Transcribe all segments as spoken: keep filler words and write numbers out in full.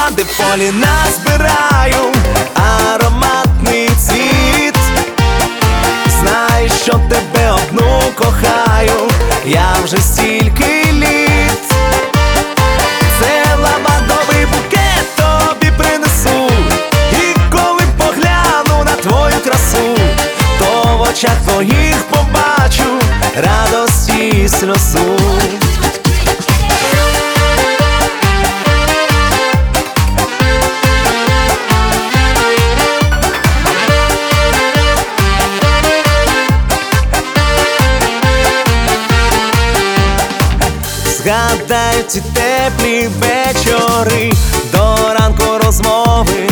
лаванди в полі назбираю ароматний цвіт. Знаєш, що тебе одну кохаю, я вже стільки літ. Це лавандовий букет тобі принесу, і коли погляну на твою красу, то в очах твоїх побачу радості і сльозу. Згадаю ці теплі вечори, до ранку розмови,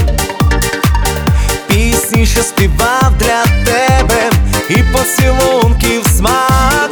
пісні, що співав для тебе, і поцілунків смак.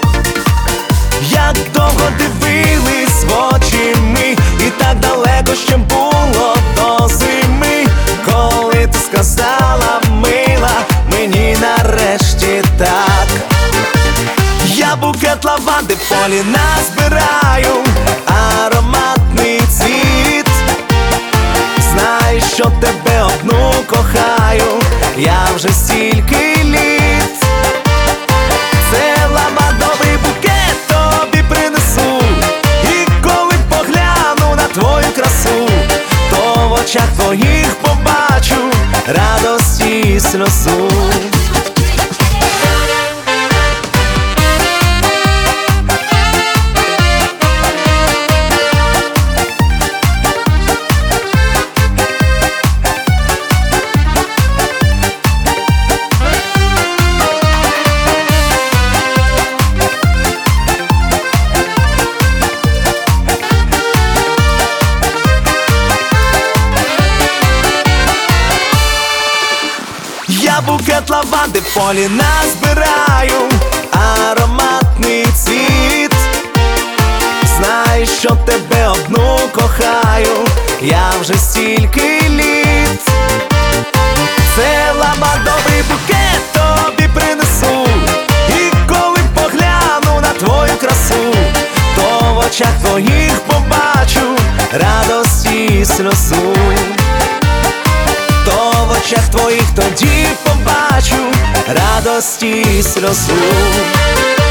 Як довго дивились в очі ми, і так далеко ще було до зими, коли ти сказала, мила, мені нарешті так. Я букет лаванди в полі назбираю ароматний цвіт. Знаєш, що тебе одну кохаю, я вже стільки літ. Це лавандовий букет тобі принесу, і коли погляну на твою красу, то в очах твоїх побачу радості і сльозу. Я букет лаванди в полі назбираю ароматний цвіт. Знаєш, що тебе одну кохаю, я вже стільки літ. Це лавандовий букет тобі принесу, і коли погляну на твою красу, то в очах твоїх побачу радості і сльозу. То в очах твоїх тоді побачу радості і сльозу.